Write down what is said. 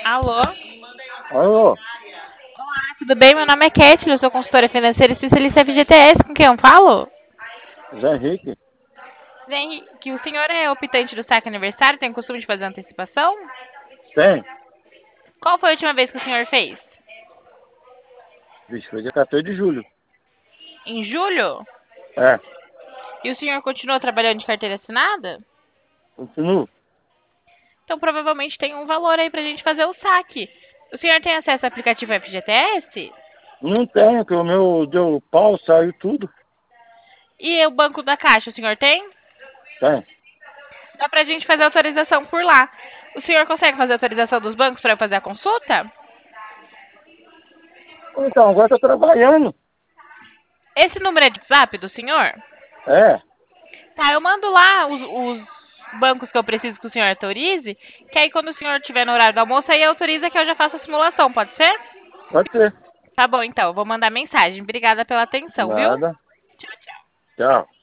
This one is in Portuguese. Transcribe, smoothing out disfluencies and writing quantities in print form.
Alô? Alô, Olá, tudo bem? Meu nome é Kathleen, eu sou consultora financeira especialista FGTS. Com quem eu falo? Zé Henrique? Vem, que o senhor é optante do saque aniversário, tem o costume de fazer antecipação? Tem. Qual foi a última vez que o senhor fez? Vixe, foi dia 14 de julho. Em julho? É, E o senhor continua trabalhando de carteira assinada? continuo. Então provavelmente tem um valor aí pra gente fazer o saque. O senhor tem acesso ao aplicativo FGTS? Não tenho, que o meu deu pau, saiu tudo. E o banco da Caixa, o senhor tem? Tem. Dá pra gente fazer autorização por lá. O senhor consegue fazer autorização dos bancos para eu fazer a consulta? Então, agora tô trabalhando. Esse número é de WhatsApp do senhor? É, Tá, eu mando lá os bancos que eu preciso que o senhor autorize, que aí quando o senhor estiver no horário do almoço, aí autoriza que eu já faça a simulação, pode ser? pode ser. Tá bom, então, eu vou mandar mensagem. Obrigada pela atenção, viu? Nada. Tchau, tchau. Tchau.